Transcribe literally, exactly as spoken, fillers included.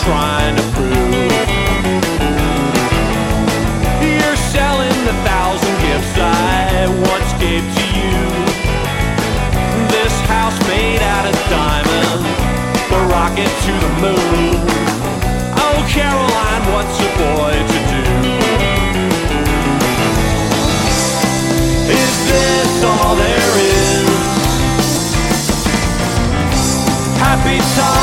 trying to prove? You're selling the thousand gifts I once gave to you. This house made out of diamond, the rocket to the moon. Oh, Caroline, what's a boy to do? Is this all there is? Happy time.